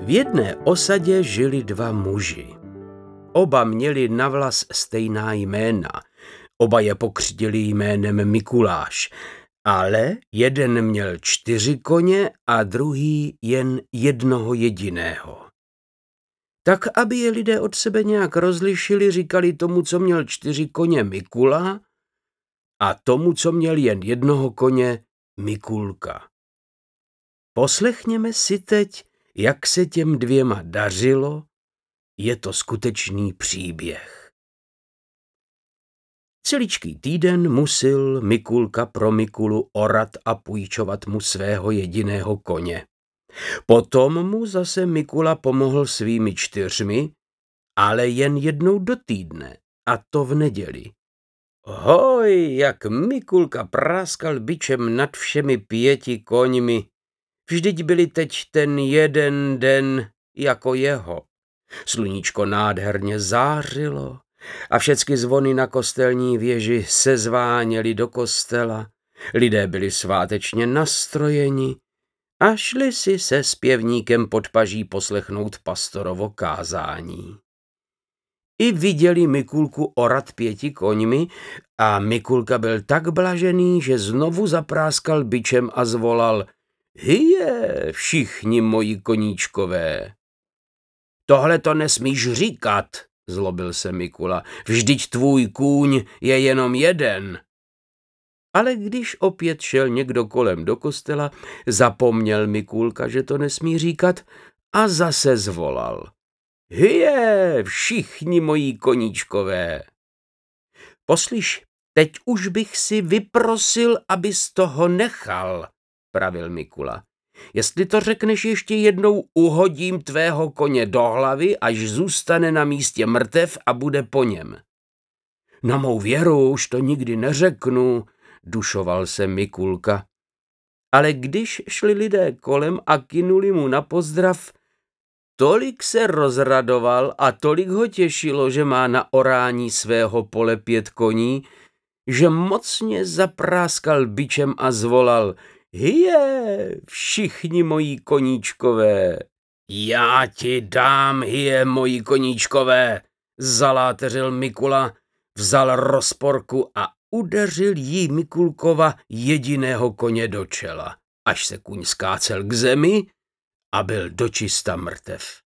V jedné osadě žili dva muži. Oba měli navlas stejná jména. Oba je pokřtili jménem Mikuláš, ale jeden měl 4 koně a druhý jen jednoho jediného. Tak, aby je lidé od sebe nějak rozlišili, říkali tomu, co měl 4 koně, Mikula, a tomu, co měl jen jednoho koně, Mikulka. Poslechněme si teď, jak se těm dvěma dařilo. Je to skutečný příběh. Celičký týden musil Mikulka pro Mikulu orat a půjčovat mu svého jediného koně. Potom mu zase Mikula pomohl svými 4, ale jen jednou do týdne, a to v neděli. Hoj, jak Mikulka práskal bičem nad všemi 5 koňmi. Vždyť byli teď ten jeden den jako jeho. Sluníčko nádherně zářilo a všechny zvony na kostelní věži sezváněly do kostela. Lidé byli svátečně nastrojeni a šli si se zpěvníkem pod paží poslechnout pastorovo kázání. I viděli Mikulku orat 5 koňmi a Mikulka byl tak blažený, že znovu zapráskal bičem a zvolal: Hyje, všichni moji koníčkové. Tohle to nesmíš říkat, zlobil se Mikula, vždyť tvůj kůň je jenom jeden. Ale když opět šel někdo kolem do kostela, zapomněl Mikulka, že to nesmí říkat, a zase zvolal: Hyje, všichni moji koníčkové. Poslyš, teď už bych si vyprosil, abys toho nechal, pravil Mikula. Jestli to řekneš ještě jednou, uhodím tvého koně do hlavy, až zůstane na místě mrtev a bude po něm. Na mou věru už to nikdy neřeknu, dušoval se Mikulka. Ale když šli lidé kolem a kynuli mu na pozdrav, tolik se rozradoval a tolik ho těšilo, že má na orání svého pole 5 koní, že mocně zapráskal bičem a zvolal: Hyje, všichni moji koníčkové. Já ti dám, hyje, moji koníčkové, zaláteřil Mikula, vzal rozporku a udeřil jí Mikulkova jediného koně do čela, až se kůň skácel k zemi a byl dočista mrtev.